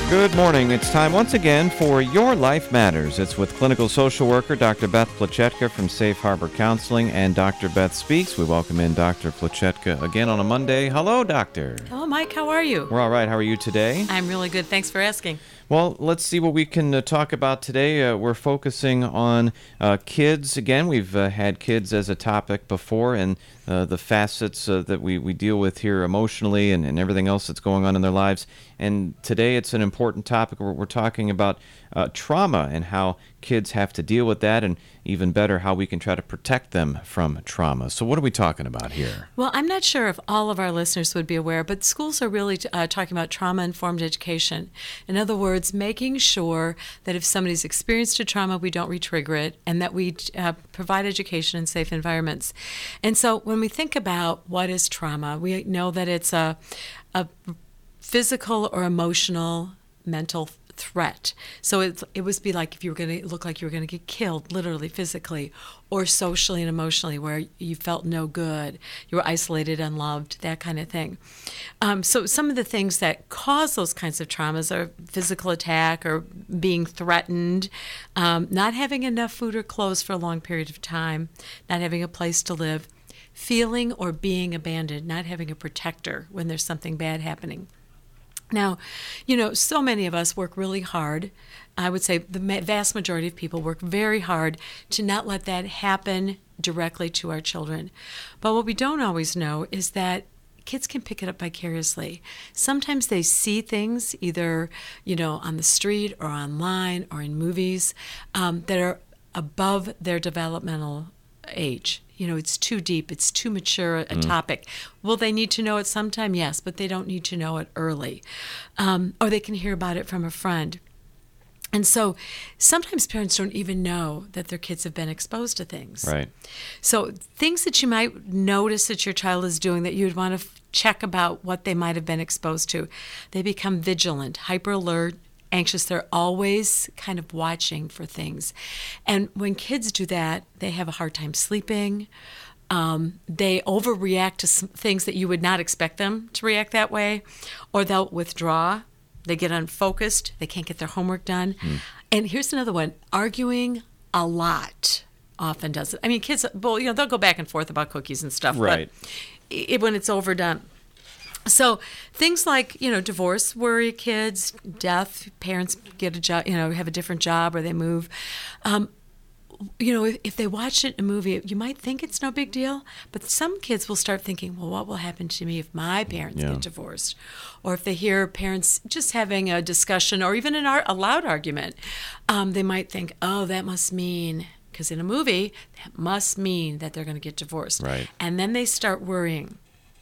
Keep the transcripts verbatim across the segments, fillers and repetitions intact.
Good morning. It's time once again for Your Life Matters. It's with clinical social worker Doctor Beth Plachetka from Safe Harbor Counseling and Doctor Beth Speaks. We welcome in Doctor Plachetka again on a Monday. Hello, Doctor. Hello, Mike. How are you? We're all right. How are you today? I'm really good. Thanks for asking. Well, let's see what we can uh, talk about today. Uh, we're focusing on uh, kids. Again, we've uh, had kids as a topic before, and uh, the facets uh, that we, we deal with here emotionally and, and everything else that's going on in their lives. And today it's an important topic. We're, we're talking about uh, trauma and how kids have to deal with that, and even better, how we can try to protect them from trauma. So what are we talking about here? Well, I'm not sure if all of our listeners would be aware, but schools are really uh, talking about trauma-informed education. In other words, making sure that if somebody's experienced a trauma, we don't re-trigger it, and that we uh, provide education in safe environments. And so when we think about what is trauma, we know that it's a, a physical or emotional, mental threat. So it it would be like if you were going to look like you were going to get killed, literally, physically, or socially and emotionally, where you felt no good, you were isolated, unloved, that kind of thing. Um, so some of the things that cause those kinds of traumas are physical attack or being threatened, um, not having enough food or clothes for a long period of time, not having a place to live, feeling or being abandoned, not having a protector when there's something bad happening. Now, you know, so many of us work really hard. I would say the vast majority of people work very hard to not let that happen directly to our children. But what we don't always know is that kids can pick it up vicariously. Sometimes they see things either, you know, on the street or online or in movies um, that are above their developmental age. You know, it's too deep, it's too mature a mm. topic. Will they need to know it sometime? Yes, but they don't need to know it early. Um, or they can hear about it from a friend. And so sometimes parents don't even know that their kids have been exposed to things. Right. So things that you might notice that your child is doing that you'd want to f- check about what they might have been exposed to. They become vigilant, hyper alert, anxious. They're always kind of watching for things. And when kids do that, they have a hard time sleeping. Um, they overreact to some things that you would not expect them to react that way, or they'll withdraw. They get unfocused. They can't get their homework done. Mm. And here's another one. Arguing a lot often does it. I mean, kids, well, you know, they'll go back and forth about cookies and stuff. Right. But it, when it's overdone. So things like, you know, divorce worry kids, death, parents get a job, you know, have a different job or they move. Um, you know, if, if they watch it in a movie, you might think it's no big deal, but some kids will start thinking, well, what will happen to me if my parents yeah. get divorced? Or if they hear parents just having a discussion or even an ar- a loud argument, um, they might think, oh, that must mean, because in a movie, that must mean that they're going to get divorced. Right. And then they start worrying.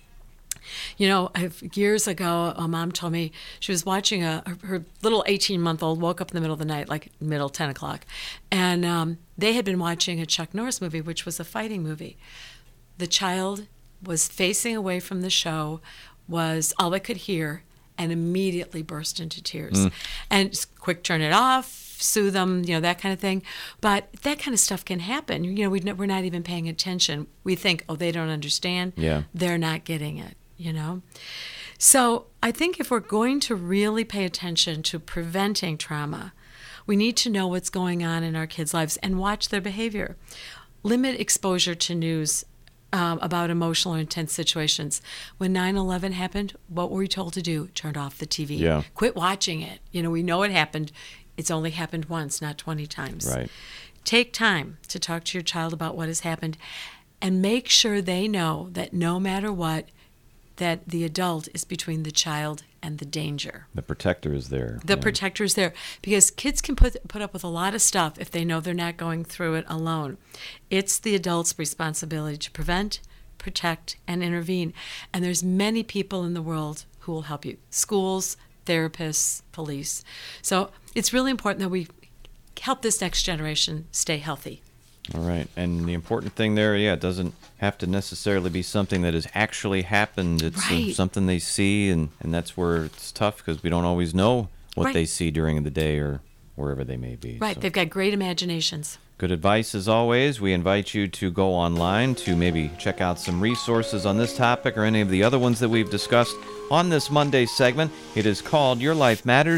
You know, I've, years ago, a mom told me she was watching a her, her little eighteen-month-old woke up in the middle of the night, like middle ten o'clock, and um, they had been watching a Chuck Norris movie, which was a fighting movie. The child was facing away from the show, was all I could hear, and immediately burst into tears. Mm. And just quick, turn it off, soothe them, you know, that kind of thing. But that kind of stuff can happen. You know, we, we're not even paying attention. We think, oh, they don't understand. Yeah. They're not getting it. You know, so I think if we're going to really pay attention to preventing trauma, we need to know what's going on in our kids' lives and watch their behavior. Limit exposure to news um, about emotional or intense situations. When nine eleven happened, what were we told to do? Turned off the T V. Yeah. Quit watching it. You know, we know it happened. It's only happened once, not twenty times. Right. Take time to talk to your child about what has happened and make sure they know that no matter what, that the adult is between the child and the danger. The protector is there. The yeah. protector is there. Because kids can put put up with a lot of stuff if they know they're not going through it alone. It's the adult's responsibility to prevent, protect, and intervene. And there's many people in the world who will help you. Schools, therapists, police. So it's really important that we help this next generation stay healthy. All right. And the important thing there, yeah, it doesn't have to necessarily be something that has actually happened. It's right. uh, something they see, and, and that's where it's tough because we don't always know what right. they see during the day or wherever they may be. Right. So. They've got great imaginations. Good advice as always. We invite you to go online to maybe check out some resources on this topic or any of the other ones that we've discussed on this Monday segment. It is called Your Life Matters.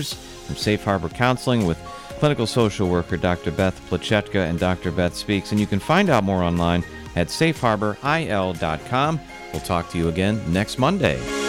from Safe Harbor Counseling with clinical social worker Doctor Beth Plachetka and Doctor Beth Speaks. And you can find out more online at safe harbor I L dot com. We'll talk to you again next Monday.